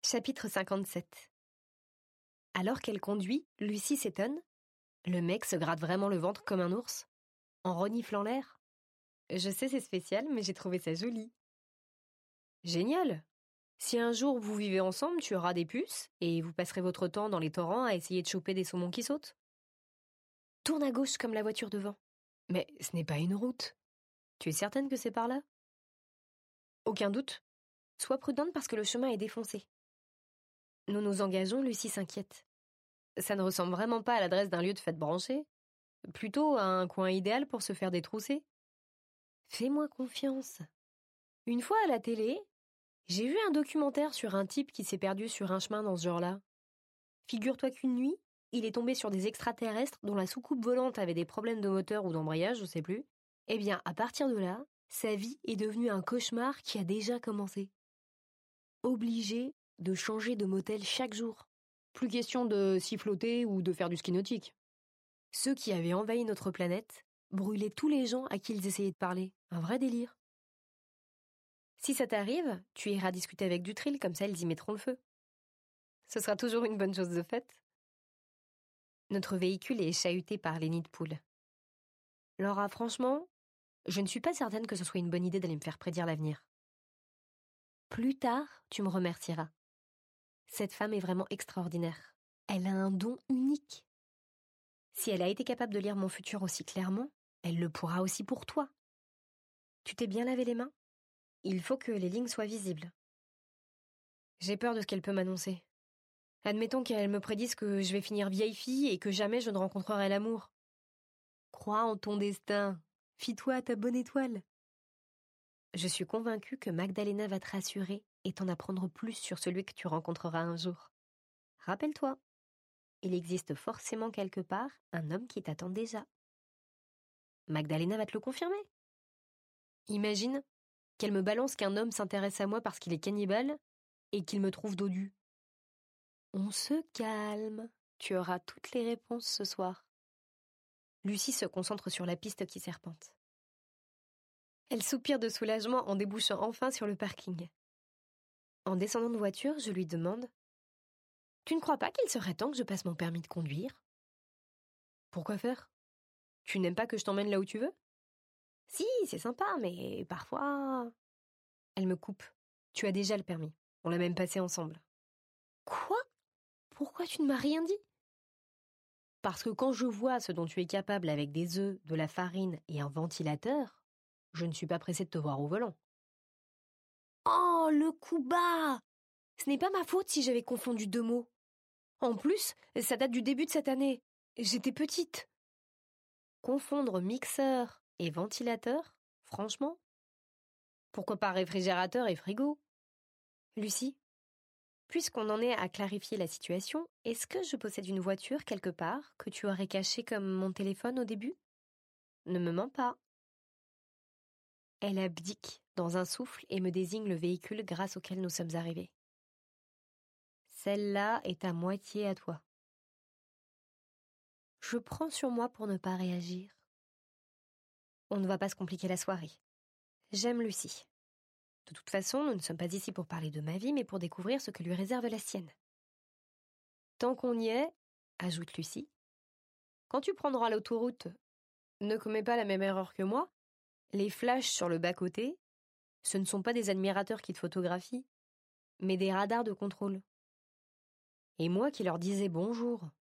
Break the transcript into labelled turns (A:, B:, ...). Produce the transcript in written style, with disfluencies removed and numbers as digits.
A: Chapitre 57. Alors qu'elle conduit, Lucie s'étonne. Le mec se gratte vraiment le ventre comme un ours, en reniflant l'air. Je sais, c'est spécial, mais j'ai trouvé ça joli. Génial! Si un jour vous vivez ensemble, tu auras des puces et vous passerez votre temps dans les torrents à essayer de choper des saumons qui sautent. Tourne à gauche comme la voiture devant. Mais ce n'est pas une route. Tu es certaine que c'est par là? Aucun doute. Sois prudente parce que le chemin est défoncé. Nous nous engageons, Lucie s'inquiète. Ça ne ressemble vraiment pas à l'adresse d'un lieu de fête branché. Plutôt à un coin idéal pour se faire détrousser. Fais-moi confiance. Une fois à la télé, j'ai vu un documentaire sur un type qui s'est perdu sur un chemin dans ce genre-là. Figure-toi qu'une nuit, il est tombé sur des extraterrestres dont la soucoupe volante avait des problèmes de moteur ou d'embrayage, je sais plus. Eh bien, à partir de là, sa vie est devenue un cauchemar qui a déjà commencé. Obligé de changer de motel chaque jour. Plus question de siffloter ou de faire du ski nautique. Ceux qui avaient envahi notre planète brûlaient tous les gens à qui ils essayaient de parler. Un vrai délire. Si ça t'arrive, tu iras discuter avec Dutril, comme ça ils y mettront le feu. Ce sera toujours une bonne chose de faite. Notre véhicule est chahuté par les nids de poules. Laura, franchement, je ne suis pas certaine que ce soit une bonne idée d'aller me faire prédire l'avenir. Plus tard, tu me remercieras. Cette femme est vraiment extraordinaire. Elle a un don unique. Si elle a été capable de lire mon futur aussi clairement, elle le pourra aussi pour toi. Tu t'es bien lavé les mains? Il faut que les lignes soient visibles. J'ai peur de ce qu'elle peut m'annoncer. Admettons qu'elle me prédise que je vais finir vieille fille et que jamais je ne rencontrerai l'amour. Crois en ton destin. Fie-toi à ta bonne étoile. Je suis convaincue que Magdalena va te rassurer et t'en apprendre plus sur celui que tu rencontreras un jour. Rappelle-toi, il existe forcément quelque part un homme qui t'attend déjà. Magdalena va te le confirmer. Imagine qu'elle me balance qu'un homme s'intéresse à moi parce qu'il est cannibale et qu'il me trouve dodu. On se calme, tu auras toutes les réponses ce soir. Lucie se concentre sur la piste qui serpente. Elle soupire de soulagement en débouchant enfin sur le parking. En descendant de voiture, je lui demande « Tu ne crois pas qu'il serait temps que je passe mon permis de conduire ?»« Pourquoi faire? Tu n'aimes pas que je t'emmène là où tu veux ?»« Si, c'est sympa, mais parfois... » Elle me coupe. « Tu as déjà le permis. On l'a même passé ensemble. »« Quoi? Pourquoi tu ne m'as rien dit ?»« Parce que quand je vois ce dont tu es capable avec des œufs, de la farine et un ventilateur, je ne suis pas pressée de te voir au volant. » Oh, le coup bas! Ce n'est pas ma faute si j'avais confondu deux mots. En plus, ça date du début de cette année. J'étais petite. Confondre mixeur et ventilateur, franchement? Pourquoi pas réfrigérateur et frigo? Lucie, puisqu'on en est à clarifier la situation, est-ce que je possède une voiture quelque part que tu aurais cachée comme mon téléphone au début? Ne me mens pas. Elle abdique dans un souffle et me désigne le véhicule grâce auquel nous sommes arrivés. Celle-là est à moitié à toi. Je prends sur moi pour ne pas réagir. On ne va pas se compliquer la soirée. J'aime Lucie. De toute façon, nous ne sommes pas ici pour parler de ma vie, mais pour découvrir ce que lui réserve la sienne. Tant qu'on y est, ajoute Lucie, quand tu prendras l'autoroute, ne commets pas la même erreur que moi. Les flashs sur le bas-côté, ce ne sont pas des admirateurs qui te photographient, mais des radars de contrôle. Et moi qui leur disais bonjour